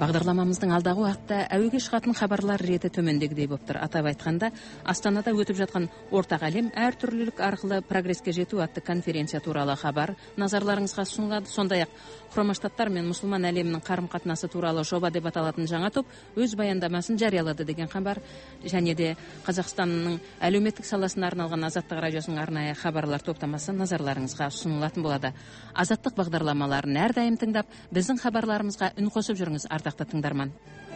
Бағдарламамыздың алдағы уақытта әуеге шығатын хабарлар реті төмендегідей болып тұр. Атап айтқанда, Астанада өтіп жатқан ортақ әлем әртүрлілік арқылы прогресске жету атты конференция туралы хабар назарларыңызға ұсынылады. Сондай-ақ Құрама Штаттар мен мұсылман әлемінің қарым-қатынасы туралы жоба деп аталатын жаңа топ өз баяндамасын жариялады деген хабар, және де Қазақстанның әлеуметтік саласына арналған Азаттық радиосының арнайы хабарлар топтамасы назарларыңызға ұсынылатын болады. Азаттық бағдарламаларын әрдайым тыңдап, біздің хабарларымызға үн қосып жүріңіз, ардақты тыңдарман.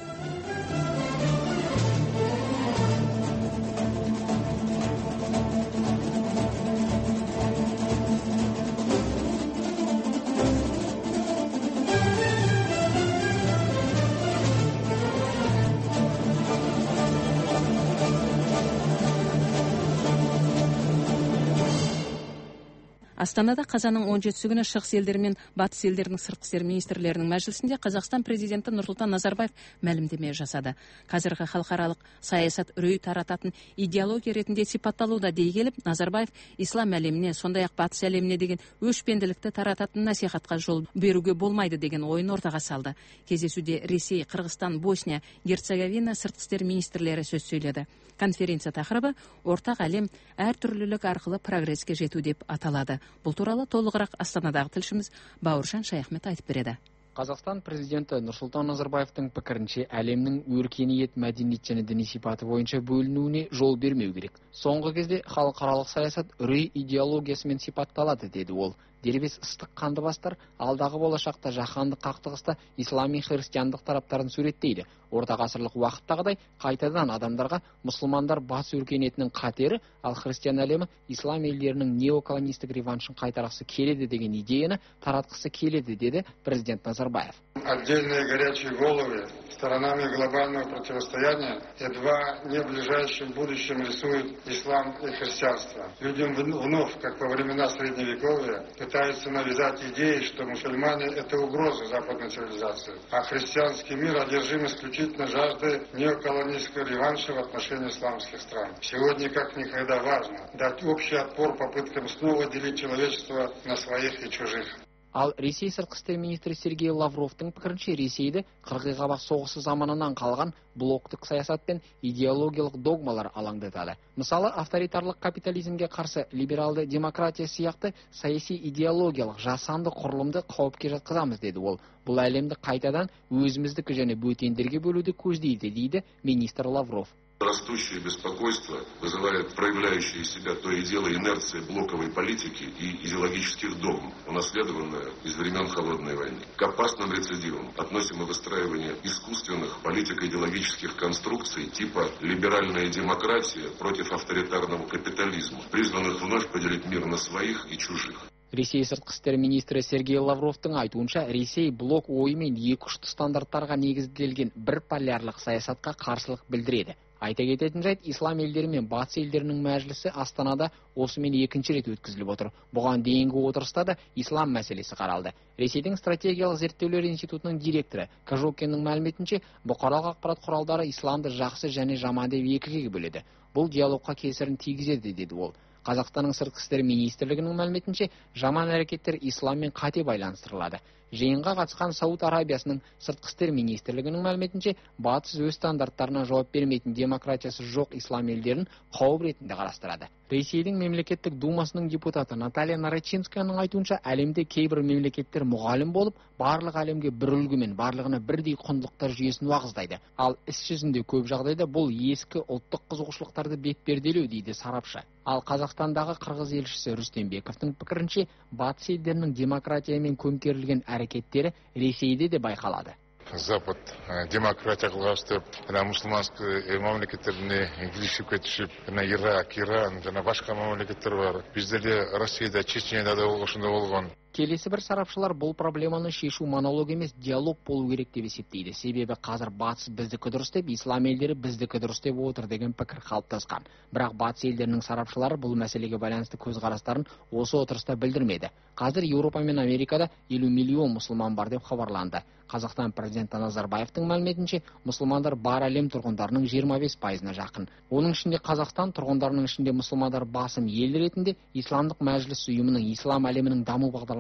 Астанада қазанның 17 күні шығыс елдері мен батыс елдерінің сыртқы істер министрлерінің мәжілісінде Қазақстан президенті Нұрсұлтан Назарбаев мәлімдеме жасады. Қазіргі халықаралық саясат үрей тарататын идеология ретінде сипатталуда дей келіп, Назарбаев ислам әлеміне, сондай-ақ батыс әлеміне деген өшпенділікті тарататын насихатқа жол беруге болмайды деген ойын ортаға салды. Кездесуде Ресей, Қырғызстан, Босния, Герцеговина сыртқы істер министрлері сөз сөйледі. Конференция тақырыбы ортақ әлем әртүрлілік арқылы прогресске жету деп аталады. Бұл туралы толығырақ Астанадағы тілшіміз Бауыржан Шаяхмет айтып береді. Қазақстан президенті Нұрсұлтан Назарбаевтың пікірінше әлемнің өркениет, мәдениет және діни сипаты бойынша бөлінуіне жол бермеу керек. Соңғы кезде халықаралық саясат үрей идеологиясымен сипатталады, деді ол. Дербес ыстық қанды бастар алдағы болашақта жаһандық қақтығыста ислами христиандық тараптарын суреттейді. Орта ғасырлық уақыттағыдай қайтадан адамдарға мұсылмандар бас өркениетінің қатері, ал христиан әлемі ислам елдерінің неоколонистік реваншын қайтарғысы келеді деген идеяны таратқысы келеді, деді президент Назарбаев. Отдельные горячие головы сторонами глобального противостояния едва не в ближайшем будущем рисуют ислам и христианство. Людям вновь, как во времена Средневековья, пытаются навязать идеи, что мусульмане – это угроза западной цивилизации, а христианский мир одержим исключительно жаждой неоколонистского реванша в отношении исламских стран. Сегодня как никогда важно дать общий отпор попыткам снова делить человечество на своих и чужих. Ал Ресей сыртқы істер министрі Сергей Лавровтың пікірінше Ресейді қырғи-қабақ соғысы заманынан қалған блоктық саясат пен идеологиялық догмалар алаңдатады. Мысалы, авторитарлық капитализмге қарсы либералды демократия сияқты саяси идеологиялық жасанды құрылымды қауіпке жатқызамыз, деді ол. Бұл әлемді қайтадан өзіміздікі және бөтендерге бөлуді көздейді, дейді министр Лавров. Растущее беспокойство вызывает проявляющие себя то и дело инерция блоковой политики и идеологических догм, унаследованная из времен Холодной войны. К опасным рецидивам относим и выстраивание искусственных политико-идеологических конструкций типа либеральная демократия против авторитарного капитализма, призванных вновь поделить мир на своих и чужих. Ресей сыртқы істер министрі Сергей Лавровтың айтуынша, Ресей блок ойымен екіұшты стандарттарға негізделген бір полярлық саясатқа қарсылық білдіреді. Айта кететін жайт, ислам елдері мен батыс елдерінің мәжілісі Астанада осымен екінші рет өткізіліп отыр. Бұған дейінгі отырыста да ислам мәселесі қаралды. Ресейдің стратегиялық зерттеулер институтының директоры Кожокиннің мәліметінше, бұқаралық ақпарат құралдары исламды жақсы және жаман деп екіге бөледі. Бұл диалогқа кесірін тигізеді, деді ол. Қазақстанның сыртқы істер министрлігінің мәліметінше, жаман әрекеттер исламмен қате байланыстырылады. Жиынға қатысқан Сауд Арабиясының сыртқы істер министрлігінің мәліметінше, батыс өз стандарттарына жауап бермейтін демократиясы жоқ ислам елдерін қауіп ретінде қарастырады. Ресейдің мемлекеттік думасының депутаты Наталья Нарочинскаяның айтуынша, әлемде кейбір мемлекеттер мұғалім болып, барлық әлемге бір үлгімен, барлығына бірдей құндылықтар жүйесін уағыздайды. Ал іс жүзінде көп жағдайда бұл ескі ұлттық қызығушылықтарды бетперделеу, дейді сарапшы. Ал Қазақстандағы қырғыз елшісі Рүстембековтың пікірінше, батыс елдерінің демократиямен көмкерілген әрекеттері Ресейде де байқалады. Запад демократия қылғастып, мұсылманский мемлекеттеріне келісіп кетішіп, Ирак, Иран, башқа мемлекеттер бар. Бізде де Россияда, Чечняда да осындай болған. Келесі бір сарапшылар бұл проблеманы шешу монолог емес, диалог болу керек деп есептейді. Себебі қазір батыс біздікі дұрыс деп, ислам елдері біздікі дұрыс деп отыр деген пікір қалыптасқан. Бірақ батыс елдерінің сарапшылары бұл мәселеге байланысты көзқарастарын осы отырыста білдірмеді. Қазір Еуропа мен Америкада 50 миллион мұсылман бар деп хабарланды. Қазақстан президенті Назарбаевтың мәліметінше, мұсылмандар бар әлем тұрғындарының 25%-на жақын. Оның ішінде Қазақстан тұрғындарының ішінде мұсылмандар басым ел ретінде Исламдық мәжіліс ұйымының ислам әлемінің даму бағдарламасы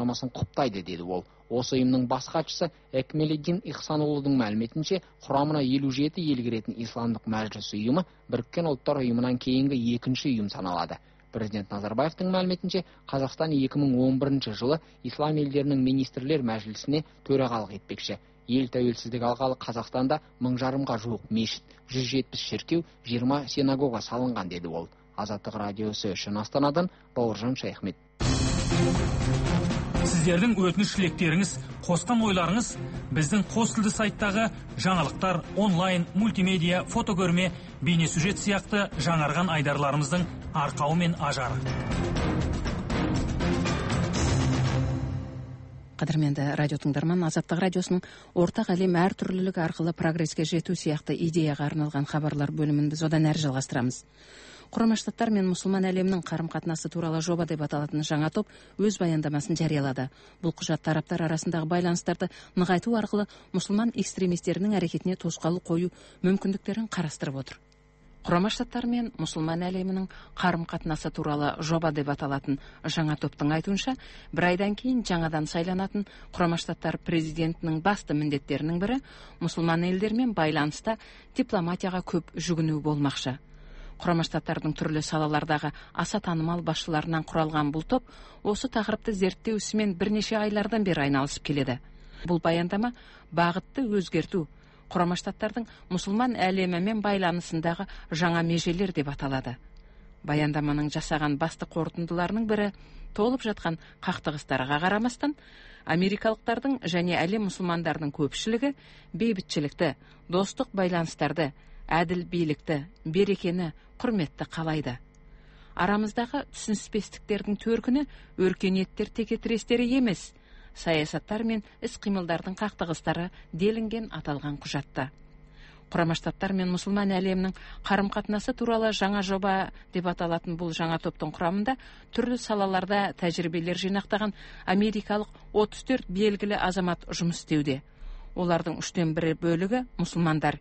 баяндамасын құптайды, деді ол. Осы ұйымның бас хатшысы Экмеледдин Ихсанұлының мәліметінше, құрамына 57 ел кіретін Исламдық мәжіліс ұйымы Біріккен ұлттар ұйымынан кейінгі екінші ұйым саналады. Президент Назарбаевтың мәліметінше, Қазақстан 2011 жылы Ислам елдерінің министрлер мәжілісіне төрағалық етпекші. Ел тәуелсіздік алғалы Қазақстанда 1000-ға жуық мешіт, 170 шіркеу, 20 синагога салынған, деді ол. Азаттық радиосы үшін Астанадан Бауыржан Шайхмет. Сіздердің өтініш-тілектеріңіз, қосқан ойларыңыз біздің қос тілді сайттағы жаңалықтар, онлайн, мультимедиа, фотокөрме, бейнесюжет сияқты жаңарған айдарларымыздың арқауы мен ажары. Қадірменді радио тыңдарман, Азаттық радиосының ортақ әлем әртүрлілігі арқылы прогресске жету сияқты идеяға арналған хабарлар бөлімін біз одан әрі жалғастырамыз. Құрама Штаттар мен мұсылман әлемінің қарым-қатынасы туралы жоба деп аталатын жаңа топ өз баяндамасын жариялады. Бұл құжат тараптар арасындағы байланыстарды нығайту арқылы мұсылман экстремистерінің әрекетіне тосқауыл қою мүмкіндіктерін қарастырып отыр. Құрама Штаттар мен мұсылман әлемінің қарым-қатынасы туралы жоба деп аталатын жаңа топтың айтуынша, бір айдан кейін жаңадан сайланатын Құрама Штаттар президентінің басты міндеттерінің бірі мұсылман елдермен байланыста дипломатияға көп жүгіну болмақшы. Құрама Штаттардың түрлі салалардағы аса танымал басшыларынан құралған бұл топ осы тақырыпты зерттеу ісімен бірнеше айлардан бері айналысып келеді. Бұл баяндама бағытты өзгерту, Құрама Штаттардың мұсылман әлемімен байланысындағы жаңа межелер деп аталады. Баяндаманың жасаған басты қорытындыларының бірі, толып жатқан қақтығыстарға қарамастан, америкалықтардың және әлем мұсылмандарының көпшілігі бейбітшілікті, достық байланыстарды, әділ билікті, берекені, құрметті қалайды. Арамыздағы түсініспестіктердің төркіні өркениеттер текетірестері емес, саясаттар мен іс-қимылдардың қақтығыстары делінген аталған құжатта. Құрама Штаттар мен мұсылман әлемінің қарым-қатынасы туралы жаңа жоба деп аталатын бұл жаңа топтың құрамында түрлі салаларда тәжірибелер жинақтаған америкалық 34 белгілі азамат жұмыс істеуде. Олардың 3/1 бөлігі мұсылмандар,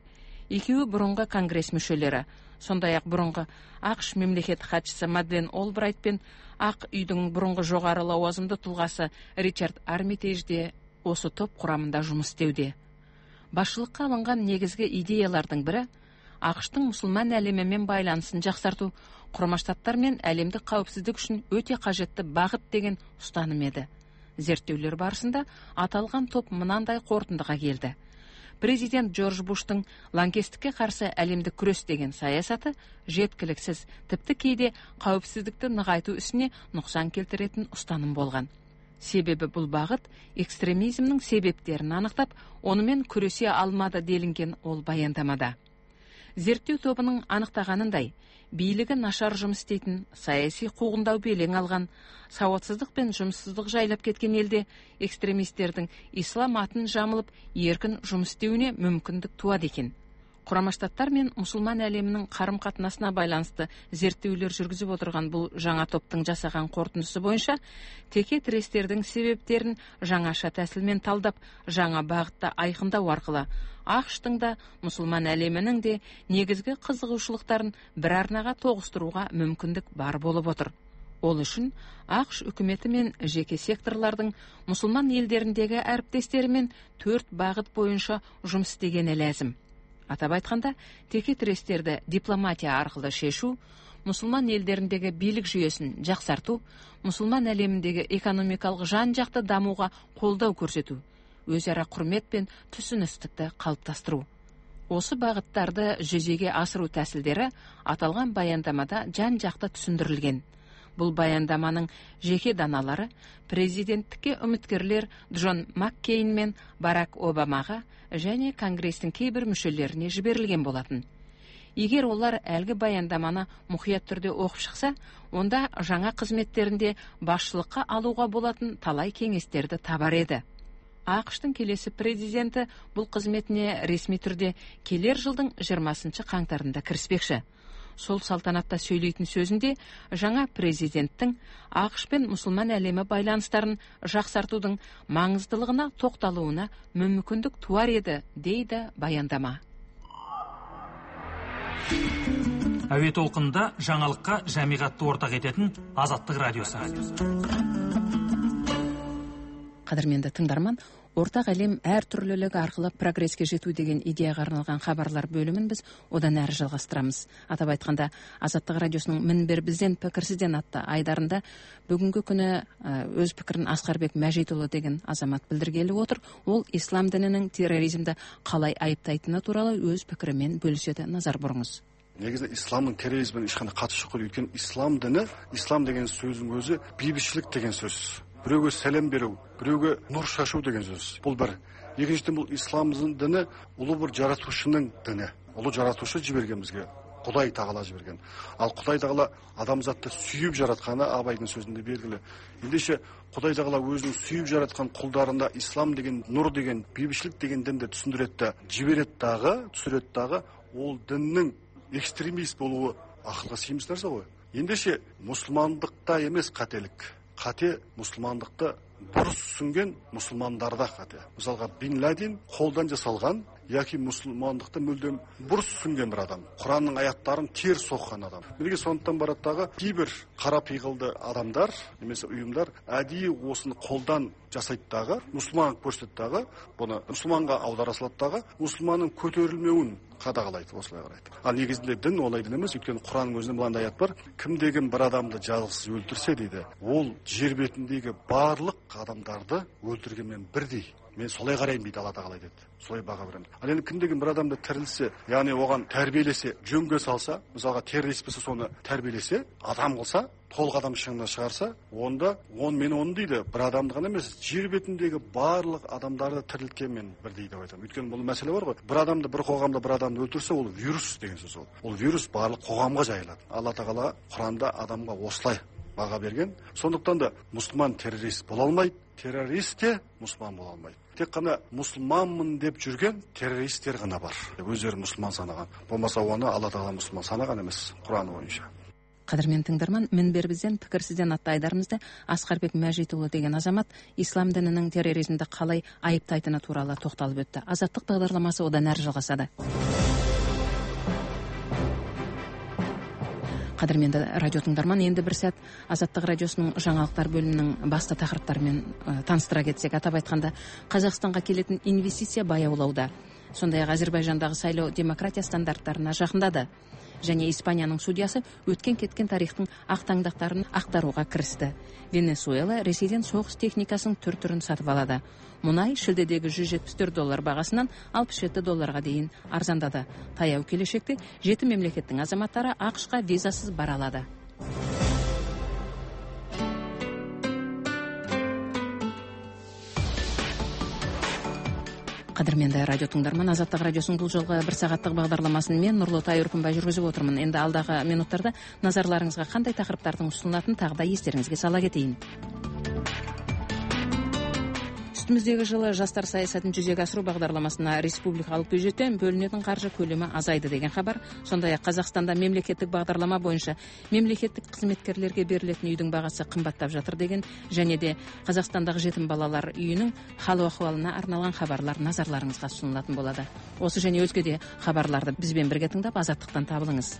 2 бұрынғы конгресс мүшелері, сондай-ақ бұрынғы ақш мемлекет хатшысы Мадлен Олбрайт пен Ақ үйдің бұрынғы жоғары лауазымды тұлғасы Ричард Армитейдж де осы топ құрамында жұмыс істеуде. Басшылыққа алынған негізгі идеялардың бірі ақштың мұсылман әлемімен байланысын жақсарту, Құрама Штаттар мен әлемдік қауіпсіздік үшін өте қажетті бағыт деген ұстаным еді. Зерттеулер барысында аталған топ мынандай қорытындыға келді. Президент Джордж Буштың лаңкестікке қарсы әлемдік күрес деген саясаты жеткіліксіз, тіпті кейде қауіпсіздікті нығайту ісіне нұқсан келтіретін ұстаным болған. Себебі бұл бағыт экстремизмнің себептерін анықтап, онымен күресе алмады делінген ол баяндамада. Зерттеу тобының анықтағанындай, билігі нашар жұмыс істейтін, саяси қуғындау белең алған, сауатсыздық пен жұмыссыздық жайлап кеткен елде экстремистердің ислам атын жамылып еркін жұмыс істеуіне мүмкіндік туады екен. Құрама Штаттар мен мұсылман әлемінің қарым-қатынасына байланысты зерттеулер жүргізіп отырған бұл жаңа топтың жасаған қорытындысы бойынша, теке тірестердің себептерін жаңаша тәсілмен талдап, жаңа бағытта айқындау арқылы ақштың да, мұсылман әлемінің де негізгі қызығушылықтарын бір арнаға тоғыстыруға мүмкіндік бар болып отыр. Ол үшін ақш үкіметі мен жеке секторлардың мұсылман елдеріндегі әріптестерімен 4 бағыт бойынша жұмыс істегені ләзім. Атап айтқанда, теке тірестерді дипломатия арқылы шешу, мұсылман елдеріндегі билік жүйесін жақсарту, мұсылман әлеміндегі экономикалық жан-жақты дамуға қолдау көрсету, өзара құрмет пен түсіністікті қалыптастыру. Осы бағыттарды жүзеге асыру тәсілдері аталған баяндамада жан-жақты түсіндірілген. Бұл баяндаманың жеке даналары президенттікке үміткерлер Джон Маккейн мен Барак Обамаға және Конгрестің кейбір мүшелеріне жіберілген болатын. Егер олар әлгі баяндаманы мұқият түрде оқып шықса, онда жаңа қызметтерінде басшылыққа алуға болатын талай кеңестерді табар еді. ақш-тың келесі президенті бұл қызметіне ресми түрде келер жылдың 20 қаңтарында кіріспекші. Сол салтанатта сөйлейтін сөзінде жаңа президенттің ақш пен мұсылман әлемі байланыстарын жақсартудың маңыздылығына тоқталуына мүмкіндік туар еді, дейді баяндама. Әуе толқынында жаңалыққа жамиғатты ортақ ететін Азаттық радиосы. Қадірменді тыңдарман, ортақ әлем әртүрлілігі арқылы прогресске жету деген идеяға арналған хабарлар бөлімін біз одан әрі жалғастырамыз. Атап айтқанда, Азаттық радиосының «Мінбер бізден пікірсізден» атты айдарында бүгінгі күні өз пікірін Асқарбек Мәжитұлы деген азамат білдіргелі отыр. Ол ислам дінінің терроризмді қалай айыптайтыны туралы өз пікірімен бөліседі. Назар бұрыңыз. Негізі исламның терроризміне ешқандай қатысы жоқ. Өйткені ислам діні, ислам деген сөздің өзі бейбітшілік деген сөз. Біреуге сәлем беру, біреуге нұр шашу деген сөз. Бұл бір. Екіншіден, бұл исламның діні ұлы бір жаратушының діні. Ұлы жаратушы жіберген бізге. Құдай тағала жіберген. Ал Құдай тағала адамзатты сүйіп жаратқаны Абайдың сөзінде белгілі. Ендеше Құдай тағала өзінің сүйіп жаратқан құлдарында ислам деген, нұр деген, бейбітшілік деген дінді түсіндіреді, түсіреді дағы, ол діннің экстремист болуы ақылға сыймас нәрсе ғой. Ендеше мұсылмандықта емес қателік. Қате мұсылмандықты бұрыс түсінген мұсылмандарда қате. Мысалға, Бин Ладен қолдан жасалған, яки мұсылмандықты мүлдем бұрыс түсінген бір адам. Құранның аяттарын теріс оқыған адам. Неге сондықтан бараттағы кейбір қара пиғылды адамдар, немесе ұйымдар әдейі осыны қолдан жасайттағы, мұсылман көрсеттідағы, бұны мұсылманға аудара салаттағы, мұсылманның көтерілмеуін қадағалайды, осылай қарайды. Ал негізінде дін олай дін емес, өйткені Құранның өзінде мынандай аят бар: кімдеген бір адамды жазықсыз өлтірсе дейді, ол жер бетіндегі барлық адамдарды өлтіргенмен бірдей. Мен солай қараймын дейді Алла тағала деді. Солай баға беремін. Ал енді кімдеген бір адамды тірілсе, яғни оған тәрбиелесе, жөнге салса, мысалға террорист болса соны тәрбиелесе, адам қылса, толық адам шыңына шығарса, онда мен оны дейді, бір адамды ғана емес, жер бетіндегі барлық адамдарды тірілткенмен бірдей деп айтамын. Өйткені бұл мәселе бар ғой. Бір адамды, бір қоғамда бір адамды өлтірсе, ол вирус деген сөз ол. Ол вирус барлық қоғамға жайылады. Алла тағала Құранда адамға осылай баға берген. Сондықтан да мұсылман террорист бола алмайды, террорист те мұсылман бола алмайды. Тек қана мұсылманмын деп жүрген террористер ғана бар. Өздері мұсылман санаған. Болмаса оны Алла тағала мұсылман санаған емес, Құран бойынша. Қадірмен тыңдарман, «Мінбер бізден пікірсізден» атты айдарымызда Асқарбек Мәжитұлы деген азамат ислам дінінің терроризмді қалай айыптайтыны туралы тоқталып өтті. Азаттық бағдарламасы одан әрі жалғасады. Қадірменді радио тыңдарман, енді бір сәт Азаттық радиосының жаңалықтар бөлімінің басты тақырыптарымен таныстыра кетсек. Атап айтқанда, Қазақстанға келетін инвестиция баяулауда. Сондай-ақ Әзербайжандағы сайлау демократия стандарттарына жақындады. Және Испанияның судьясы өткен кеткен тарихтың ақтаңдақтарын ақтаруға кірісті. Венесуэла Ресейден соғыс техникасының түр-түрін сатып алады. Мұнай шілдедегі $174 бағасынан $67 дейін арзандады. Таяу келешекте 7 мемлекеттің азаматтары ақш-қа визасыз бара алады. Қадірменді радио тыңдарман, Азаттық радиосының бұл жолғы бір сағаттық бағдарламасын мен Нұрлытай Үркімбай жүргізіп отырмын. Енді алдағы минуттарда назарларыңызға қандай тақырыптардың ұсынылатынын тағы да естеріңізге сала кетейін. Үстіміздегі жылы жастар саясатын жүзеге асыру бағдарламасына республикалық бюджеттен бөлінетін қаржы көлемі азайды деген хабар. Сондай-ақ Қазақстанда мемлекеттік бағдарлама бойынша мемлекеттік қызметкерлерге берілетін үйдің бағасы қымбаттап жатыр деген, және де Қазақстандағы жетім балалар үйінің хал-ахуалына арналған хабарлар назарларыңызға ұсынылатын болады. Осы және өзге де хабарларды бізбен бірге тыңдап, Азаттықтан табылыңыз.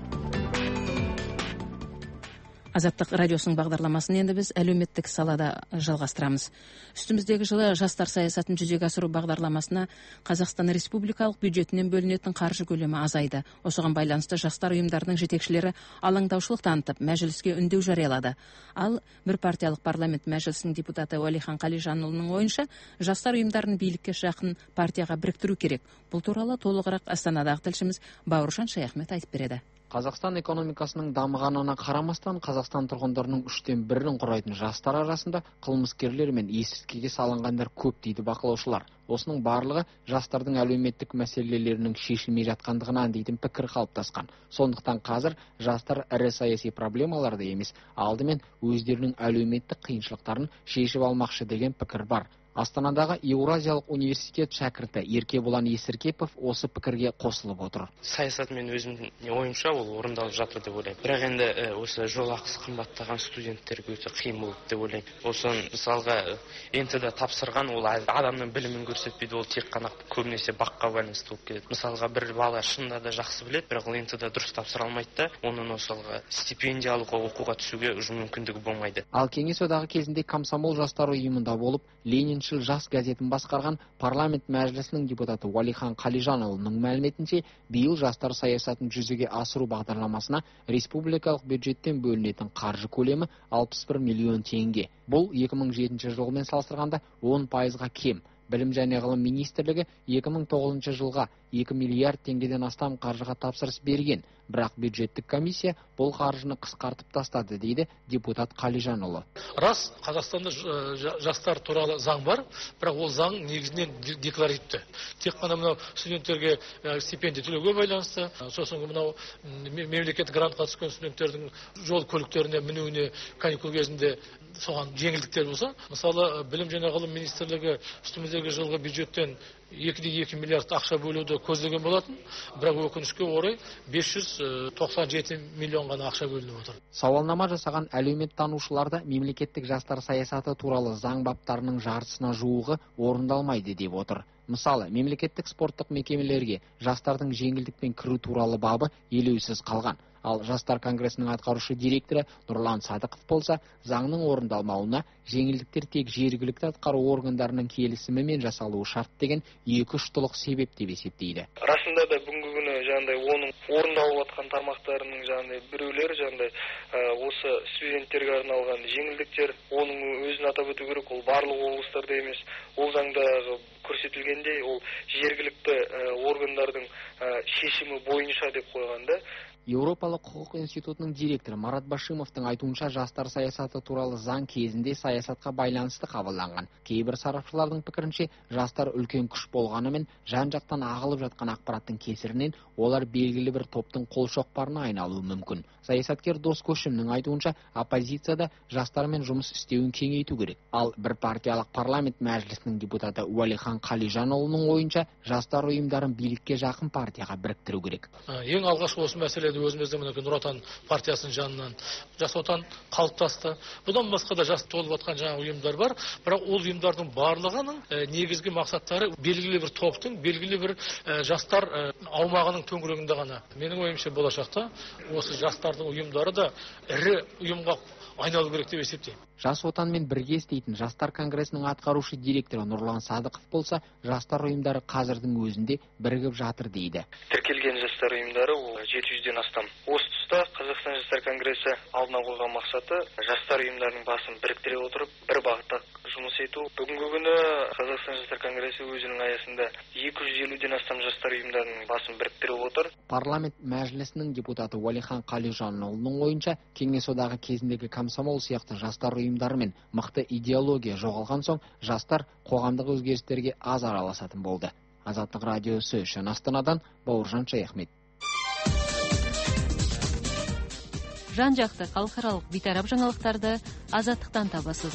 Азаттық радиосының бағдарламасын енді біз әлеуметтік салада жалғастырамыз. Үстіміздегі жылы жастар саясатын жүзеге асыру бағдарламасына Қазақстан Республикалық бюджетінен бөлінетін қаржы көлемі азайды. Осыған байланысты жастар ұйымдарының жетекшілері алаңдаушылық танытып, мәжіліске үндеу жариялады. Ал бір партиялық парламент мәжілісінің депутаты Уәлихан Қалижанұлының ойынша, жастар ұйымдарын билікке жақын партияға біріктіру керек. Бұл туралы толығырақ Астанадағы тілшіміз Бауыржан Шаяхмет айтып береді. Қазақстан экономикасының дамығанына қарамастан, Қазақстан тұрғындарының 1/3 құрайтын жастар арасында қылмыскерлер мен есірткіге салынғандар көп дейді бақылаушылар. Осының барлығы жастардың әлеуметтік мәселелерінің шешілмей жатқандығынан дейтін пікір қалыптасқан. Сондықтан қазір жастар ірі саяси проблемаларды емес, алдымен өздерінің әлеуметтік қиыншылықтарын шешіп алмақшы деген пікір бар. Астанадағы Еуразиялық университет шәкірті Еркебұлан Есіркепов осы пікірге қосылып отыр. Саясат мен өзімнің ойымша ол орындалып жатыр деп ойлаймын. Бірақ енді осы жол ақысы қымбаттаған студенттерге өте қиын болды деп ойлаймын. Осын мысалға НТ-да тапсырған ол адамның білімін көрсетпейді, ол тек қана көбінесе баққа байланысты болып келеді. Мысалға бір бала шынында да жақсы біледі, бірақ ол НТ-да дұрыс тапсыра алмайды да, оның мысалға стипендия алуға, оқуға түсуге мүмкіндігі болмайды. Ал кеңес одағы кезінде комсомол жастар ұйымында болып, Лениншіл жас газетін басқарған парламент мәжілісінің депутаты Уәлихан Қалижанұлының мәліметінше, биыл жастар саясатын жүзеге асыру бағдарламасына республикалық бюджеттен бөлінетін қаржы көлемі 61 миллион теңге. Бұл 2007 жылмен салыстырғанда 10%-ға кем. Білім және ғылым министрлігі 2009 жылға 2 миллиард теңгеден астам қаржыға тапсырыс берген. Бірақ бюджеттік комиссия бұл қаржыны қысқартып тастады, дейді депутат Қалижанұлы. Рас, Қазақстанда жастар туралы заң бар, бірақ ол заң негізінен декларативті. Тек қана мынау студенттерге стипендия төлеуге байланысты, сосын мынау мемлекеттік грантқа түскен студенттердің жол көліктеріне мінуіне каникул кезінде соған жеңілдіктер болса, мысалы білім және ғылым министрлігі үстіміздегі жылғы бюджеттен 2,2 миллиард ақша бөлуді көздеген болатын, бірақ өкінішке орай 597 миллион ғана ақша бөлініп отыр. Сауалнама жасаған әлеуметтанушыларда мемлекеттік жастар саясаты туралы заң баптарының жартысына жуығы орындалмайды деп отыр. Мысалы, мемлекеттік спорттық мекемелерге жастардың жеңілдікпен кіру туралы бабы елеусіз қалған. Ал жастар конгресінің атқарушы директоры Нұрлан Садықов болса, заңның орындалмауына жеңілдіктер тек жергілікті атқару органдарының келісімімен жасалуы шарт деген 2-3 тұлық себеп деп есептейді. Расында да бүгінгі күні оның орындалып жатқан тармақтарының біреулері осы студенттерге арналған жеңілдіктер, оның өзін атап өту керек, ол барлық облыстарда емес. Ол заңда көрсетілгендей, ол жергілікті органдардың шешімі бойынша деп қойғанда. Еуропалық құқық институтының директоры Марат Башимовтың айтуынша, жастар саясаты туралы заң кезінде саясатқа байланысты қабылданған. Кейбір сарапшылардың пікірінше, жастар үлкен күш болғанымен, жан-жақтан ағылып жатқан ақпараттың кесірінен олар белгілі бір топтың қолшоқпарына айналуы мүмкін. Саясаткер Дос Көшімнің айтуынша, оппозицияда жастармен жұмыс істеуін кеңейту керек. Ал бір партиялық парламент мәжілісінің депутаты Уәлихан Қалижанұлының ойынша, жастар ұйымдарын билікке жақын партияға біріктіру керек. Ең алғаш осы мәселеде өзіміздің Нұр Отан партиясының жанынан Жас Отан қалыптасты. Бұдан басқа да жас толып жатқан жаңа ұйымдар бар, бірақ ол ұйымдардың барлығының негізгі мақсаттары белгілі бір топтың, белгілі бір жастар аумағының төңірегінде ғана. Менің ойымша болашақта осы жастардың ұйымдары да ірі ұйымға айналу керек деп есептеймін. Жас Отанмен бірге істейтін жастар конгресінің атқарушы директоры Нұрлан Садықов болса, жастар ұйымдары қазірдің өзінде бірігіп жатыр дейді. Тіркелген жастар ұйымдары 700-ден астам. Осы тұста Қазақстан жастар конгресі алдына қойған мақсаты жастар ұйымдарының басын біріктіре отырып, бір бағытта жұмыс ету. Бүгінгі күні Қазақстан жастар конгресі өзінің аясында 250-ден астам жастар ұйымдарының басын біріктіре отыр. Парламент мәжілісінің депутаты Уәлихан Қалижанұлының ойынша, кеңес одағы кезіндегі комсомол сияқты жастар ұйымдарымен мықты идеология жоғалған соң, жастар қоғамдық өзгерістерге аз араласатын болды. Азаттық радиосы үшін Астанадан Бауыржан Шаяхмет. Жан-жақты халықаралық бейтарап жаңалықтарды Азаттықтан табасыз.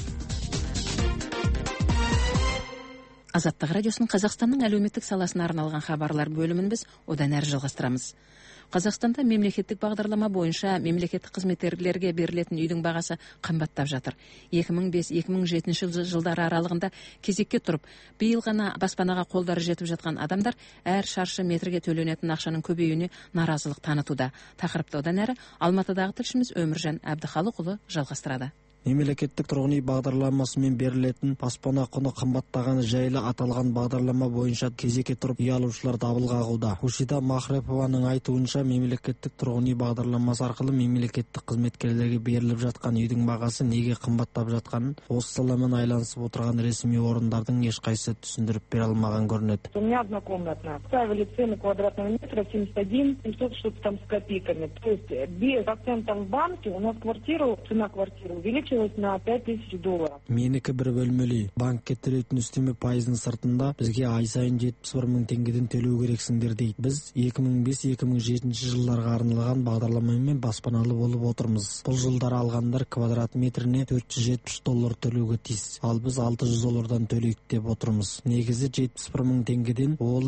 Азаттық радиосының Қазақстанның әлеуметтік саласына арналған хабарлар бөлімін біз одан әрі жалғастырамыз. Қазақстанда мемлекеттік бағдарлама бойынша мемлекеттік қызметкерлерге берілетін үйдің бағасы қымбаттап жатыр. 2005-2007 жылдар аралығында кезекке тұрып, биыл ғана баспанаға қолдары жетіп жатқан адамдар әр шаршы метрге төленетін ақшаның көбеюіне наразылық танытуда. Тақырыпты одан әрі Алматыдағы тілшіміз Өміржан Әбдіхалықұлы жалғастырады. Мемлекеттік тұрғын үй бағдарламасымен берілетін баспана құны қымбаттағаны жайлы аталған бағдарлама бойынша кезекке тұрып үй алушылар дабыл қағуда. Хушида Махрепованың айтуынша, мемлекеттік тұрғын үй бағдарламасы арқылы мемлекеттік қызметкерлерге беріліп жатқан үйдің бағасы неге қымбаттап жатқанын осы саламен айланысып отырған ресми орындардың ешқайсысы түсіндіріп бере алмаған көрінеді. У меня однокомнатная. Ставили цену квадратного метра 71 700 что-то там с копейками. То есть без процентов в банке у нас цена квартиры увеличилась увеличилось на $5000. Менікі бір бөлмелі. Банкке төлейтін үстеме пайыздың сыртында бізге ай сайын 71 мың теңгеден төлеу керексіңдер дейді. Біз 2005-2007 жылдарға арналған бағдарламамен баспаналы болып отырмыз. Бұл жылдары алғандар квадрат метріне $470 төлеуге тиіс. Ал біз $600 төлейік деп отырмыз. Негізі 71 мың теңгеден ол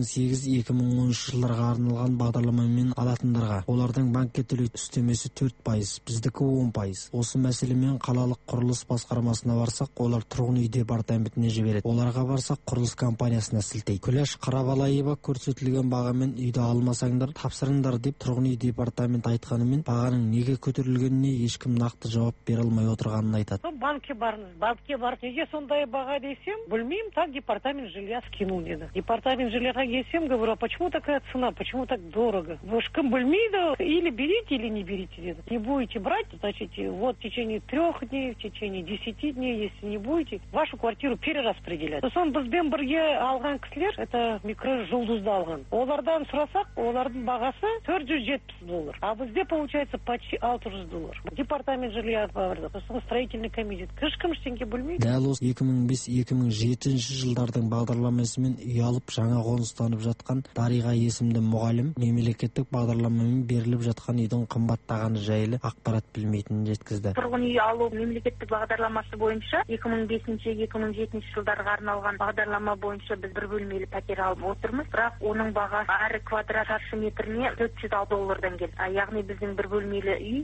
2008-2013 жылдарға арналған бағдарламамен алатындарға. Олардың банкке төлейтін үстемесі 4%, біздікі 10%. Осы мәселемен қалалық құрылыс басқармасына барсақ, олар тұрғын үй департаментіне жібереді. Оларға барсақ, құрылыс компаниясына сілтейді. Күләш Қарабалаева көрсетілген бағамен үйді алмасаңдар, тапсырыңдар деп тұрғын үй департамент айтқанымен, бағаның неге көтерілгеніне ешкім нақты жауап бере алмай отырғанын айтады. Банкке барыңыз, банкке барып, неге сондай баға десем, білмеймін, так департамент жилья скинул деді. Департамент жильяға келсем, говорю, а почему такая цена, почему так дорого? Вы ж кім білмейді, или берите, или не берите деді. Не будете брать, значит, вот в течение 3 дней, в течение 10 дней, если не будете, вашу квартиру перераспределять. Сосын бізбен бірге алған кісілер, это микрожұлдызды алған. Олардан сұрасақ, олардың бағасы $470. А бізде получается почти $600. Департамент жилья барды. Сосын строительный комитет. Кім ештеңке білмейді. Дәл осы 2005-2007 жылдардың бағдарламасымен үй алып жаңа қоныстанып жатқан Дариға есімді мұғалім мемлекеттік бағдарламамен беріліп жатқан үйдің қымбаттағаны жайлы ақпарат білмейтінін жеткізді. Тұрғын үй алу мемлекеттік бағдарламасы бойынша 2005-2007 жылдарға арналған бағдарлама бойынша біз бір бөлмелі пәтер алып отырмыз. Бірақ оның бағасы әр квадрат шаршы метріне $400 келді. Яғни біздің бір бөлмелі үй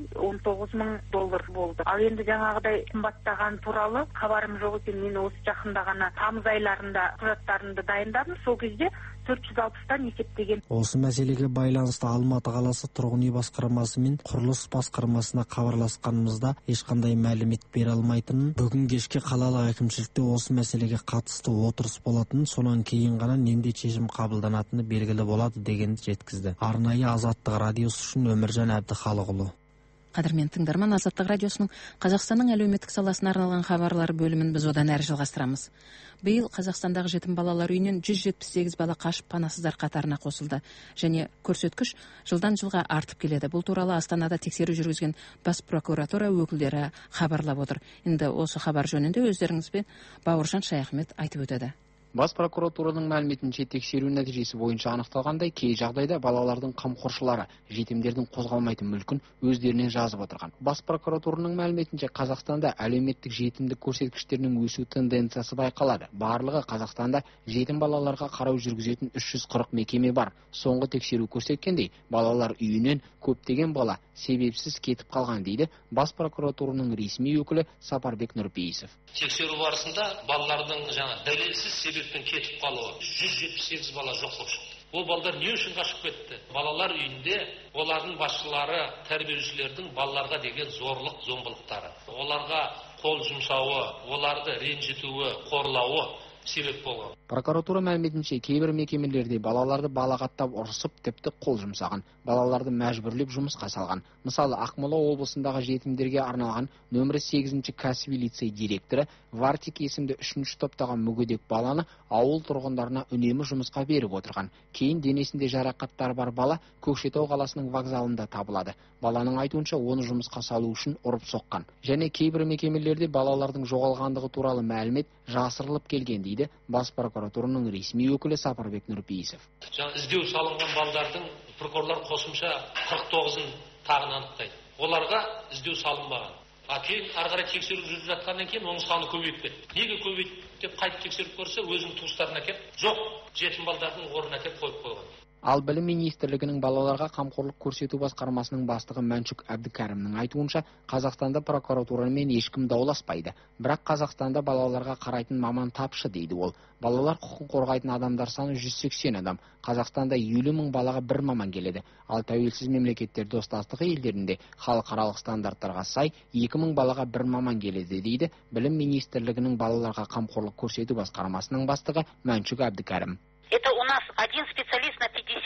$19,000 болды. Ал енді жаңағыдай қымбаттаған туралы хабарым жоқ екен. Мен осы жақында ғана тамыз айларында құжаттарымды дайындадым. Сол кезде 460-тан есептеген. Осы мәселеге байланысты Алматы қаласы тұрғын үй басқармасы мен құрылыс басқармасына хабарласқанымызда ешқандай мәлімет бере алмайтынын, бүгін кешке қалалық әкімшілікте осы мәселеге қатысты отырыс болатынын, сонан кейін ғана нендей шешім қабылданатыны белгілі болады дегенді жеткізді. Арнайы Азаттық радиосы үшін Өміржан Әбдіхалықұлы. Қадірмен тыңдарман, Азаттық радиосының Қазақстанның әлеуметтік саласына арналған хабарлар бөлімін біз одан әрі жалғастырамыз. Биыл Қазақстандағы жетім балалар үйінен 178 бала қашып панасыздар қатарына қосылды, және көрсеткіш жылдан жылға артып келеді. Бұл туралы Астанада тексеру жүргізген бас прокуратура өкілдері хабарлап отыр. Енді осы хабар жөнінде өздеріңізбен Бауыржан Шаяхмет айтып өтеді. Бас прокуратураның мәліметінше тексеру нәтижесі бойынша анықталғандай, кей жағдайда балалардың қамқоршылары жетімдердің қозғалмайтын мүлкін өздерінен жазып отырған. Бас прокуратураның мәліметінше Қазақстанда әлеуметтік жетімдік көрсеткіштерінің өсу тенденциясы байқалады. Барлығы Қазақстанда жетім балаларға қарау жүргізетін 340 мекеме бар. Соңғы тексеру көрсеткендей, балалар үйінен көптеген бала себепсіз кетіп қалған дейді бас прокуратураның ресми өкілі Сапарбек Нұрпейісов. Тексеру барысында балалардың дәлелсіз себеппен кетіп қалуы 178 бала жоқ болып шықты. Ол балалар не үшін қашып кетті? Балалар үйінде олардың басшылары, тәрбиеленушілердің балаларға деген зорлық, зомбылықтары, оларға қол жұмсауы, оларды ренжітуі, қорлауы себеп болған. Прокуратура мәліметінше кейбір мекемелерде балаларды балағаттап ұрысып, тіпті қол жұмсаған, балаларды мәжбүрлеп жұмысқа салған. Мысалы, Ақмола облысындағы жетімдерге арналған нөмірі 8-ші кәсіби лицей директоры Вартик есімді 3-ші топтағы мүгедек баланы ауыл тұрғындарына үнемі жұмысқа беріп отырған. Кейін денесінде жарақаттар бар бала Көкшетау қаласының вокзалында табылады. Баланың айтуынша оны жұмысқа салу үшін ұрып соққан. Және кейбір мекемелерде балалардың жоғалғандығы туралы мәлімет жасырылып келген дейді бас прокуратураның ресми өкілі Сапарбек Нұрпейісов. Іздеу салынған балдардың прокурорлар қосымша 49-ын тағын анықтайды. Оларға іздеу салынбаған. Кейін арғара тексеру жүріп жатқаннан кейін оның саны көбейіп кетті. Неге көбейді деп қайтып тексеріп көрсе, өзінің туыстарына келіп, жоқ, жетім балдардың орнына келіп қойып қойған. Ал білім министрлігінің балаларға қамқорлық көрсету басқармасының бастығы Мәншүк Әбдікәрімнің айтуынша, Қазақстанда прокуратурамен ешкім дауласпайды. Бірақ Қазақстанда балаларға қарайтын маман тапшы дейді ол. Балалар құқын қорғайтын адамдар саны 180 адам. Қазақстанда 70 мың балаға бір маман келеді. Ал тәуелсіз мемлекеттер достастығы елдерінде халықаралық стандарттарға сай 2000 балаға бір маман келеді дейді білім министрлігінің балаларға қамқорлық көрсету басқармасының бастығы Мәншүк Әбдікәрім. Это у нас один специалист на 50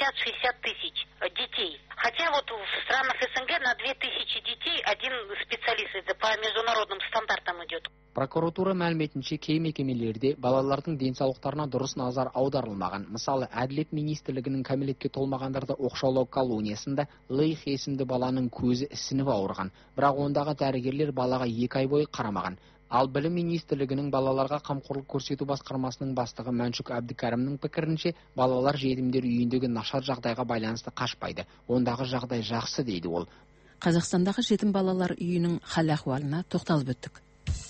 50-60 тысяч детей. Хотя вот в странах СНГ на 2000 детей один специалист по международным стандартам идет. Прокуратура мәліметінше кей мекемелерде балалардың денсаулықтарына дұрыс назар аударылмаған. Мысалы, Әділет министрлігінің кәмелетке толмағандарды оқшаулау колониясында Лейх есімді баланың көзі ісініп ауырған. Бірақ ондағы дәрігерлер балаға 2 ай бойы қарамаған. Ал білім министрлігінің балаларға қамқорлық көрсету басқармасының бастығы Мәншүк Әбдікәрімнің пікірінше, балалар жетімдер үйіндегі нашар жағдайға байланысты қашпайды. Ондағы жағдай жақсы дейді ол. Қазақстандағы жетім балалар үйінің хал ахуалына тоқталып өттік.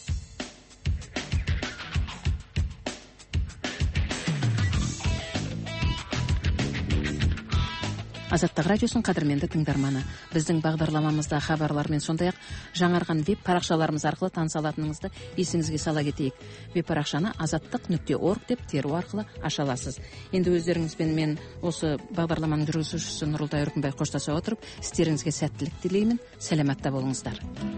Азаттық радиосын қадірменді тыңдарманы. Біздің бағдарламамызда хабарлармен сондай-ақ жаңарған веб парақшаларымыз арқылы таныса алатыныңызды есіңізге сала кетейік. Веб парақшаны azattiq.org деп теру арқылы аша аласыз. Енді өздеріңізбен мен осы бағдарламаның жүргізушісі Нұрылтай Өркінбай қоштаса отырып, істеріңізге сәттілік тілеймін. Сәлематта болыңыздар.